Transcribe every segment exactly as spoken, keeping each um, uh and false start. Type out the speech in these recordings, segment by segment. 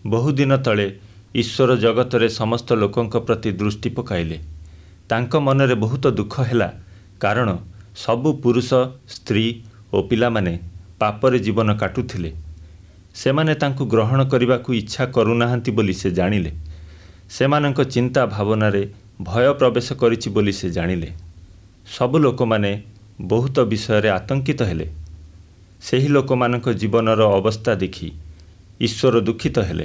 बहुदिन तले ईश्वर जगतरे समस्त लोकंक प्रति दृष्टि पकाइले। तांक मनरे बहुत दुख हैला, कारण सबु पुरुष स्त्री और पिला माने पापरे जीवन काटुथिले। सेमाने तांकु ग्रहण करबाकू इच्छा करुनाहांती बोली से जानिले। सेमानंक चिंता भावनारे भय प्रवेश करिछि बोली से जानिले। सबु लोक माने बहुत विषय आतंकित हेले। सेही लोक मानक जीवनर अवस्था देखि ईश्वर दुखित हेले।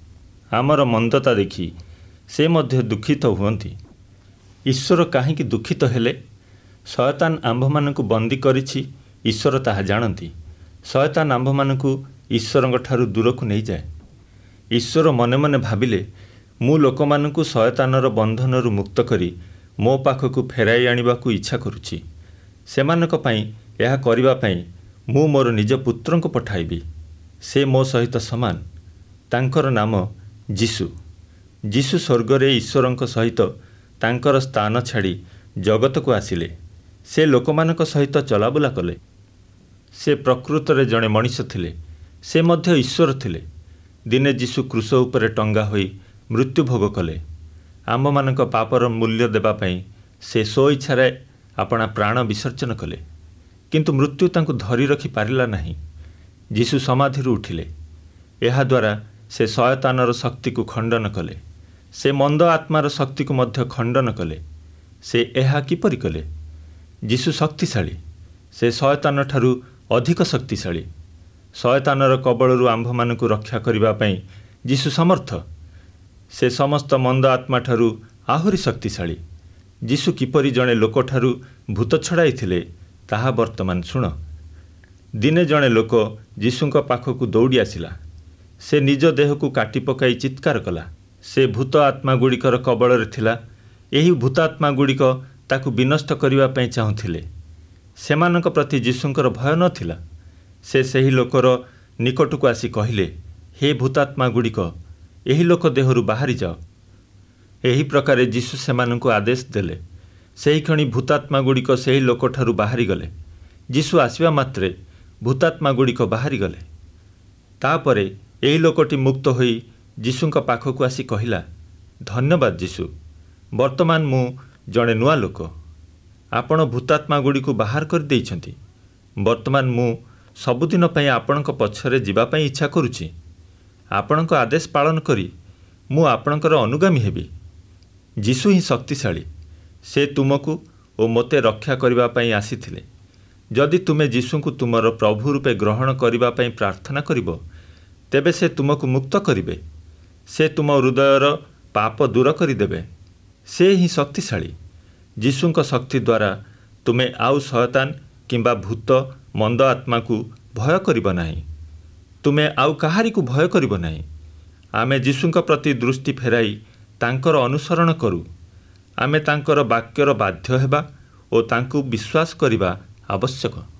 आमर मंदता देखि से मध्य दुखित हुअंती। ईश्वर काहींकि दुखित हेले? शयतान आंभ मानकु बंदी करिछि, ईश्वर ताहा जानती। शयतान आंभ मानकु ईश्वरंक ठारु दूरकु नहीं जाए। ईश्वर मने मने भाबिले, मु लोक मानकु शयतानर बंधनरु मुक्त करी मो पाखकु फेराई आनिबाकु इच्छा करुछि। सेमानक पई एहा करिबा पई मु मोर निज पुत्रंको पठाइबी। से मो सहित समान। तांकर नाम जीशु। जीशु स्वर्गरे ईश्वरंक सहित तांकर स्थान छाड़ी जगत को आसिले। से लोकमानक सहित चलाबुला कले। से प्रकृतरे जड़े मनीष थिले। से मध्य ईश्वर थिले। दिने जीशु क्रूस उपरे टंगा होई मृत्यु भोग कले। आम मानक पापर मूल्य देबा पई से सो इच्छारे अपना प्राण विसर्जन कले। किंतु मृत्यु तांकु धरी रखी पारिला नहीं। जीशु समाधिरु उठिले। एहा द्वारा से शयतानर शक्ति को खंडन कले। से मंद आत्मार शक्ति को मध्य खंडन कले। से एहा किपरि कले? जीशु शक्तिशाली। से शयतान ठारु अधिक शक्तिशाली। शयतानर कबलरु आंभ मानकु रक्षा करिबा पई जीशु समर्थ। से समस्त मंद आत्मा ठारु आहुरी शक्तिशाली। जीशु किपरि जणे लोक ठारु भूत छड़ाई थिले ताहा वर्तमान शुण। दिने जणे लोक जीशुंक पाखकु दौड़ी आसिला। से निज देह को काटी पकाई चित्कार कला। से भूत आत्मा गुड़िकर कबलरे थिला। एही भूतात्मा गुड़िक ताकु विनष्ट करिबा पई चाहुथिले। सेमानक प्रति जीशुंकर भय नथिला। से सेही लोकर निकटକୁ आसी कहिले, हे भूतात्मा गुड़िक एही लोक देहरु बाहरी जाओ। एही प्रकारे जीशु सेमानंकु आदेश देले। सेही खणी भूतात्मा गुड़िक सेही लोक ठारु बाहरी गले। जीशु आसिबा मात्रे भूतात्मा गुड़िक बाहरी गले। तापरे एही लोकटी मुक्त होई जीशुंक पाखकु आसी कहिला, धन्यवाद जीशु, वर्तमान मु जणे नुआ लोक। आपण भूतात्मा गुड़िक बाहर कर देइछंती। वर्तमान मु सबुदिन पई आपणक पछरे जिबा पई इच्छा करूछि। आपणक आदेश पालन करी मु आपणकर अनुगामी हेबी। जीशु ही शक्तिशाली। से तुमको ओ मते रक्षा करिबा पई आसीथिले। जदि तुमे जीशुंकु तुमर प्रभु रूपे ग्रहण करिबा पई प्रार्थना करिबो, तेबे से तुमको मुक्त करिबे। से तुम हृदयर पाप दूर करिदेबे। से ही शक्तिशाली। जीशुंक शक्ति द्वारा तुमे आउ शयतान किंबा भूत मंद आत्मा को भय करिबो नाही। तुमे आउ काहारी को भय करिबो नाही। आमे जीशुंक प्रति दृष्टि फेराई तांकर अनुसरण करू। आमे तांकर वाक्यर बाध्य हेबा ओ तांकु विश्वास करिबा आवश्यक।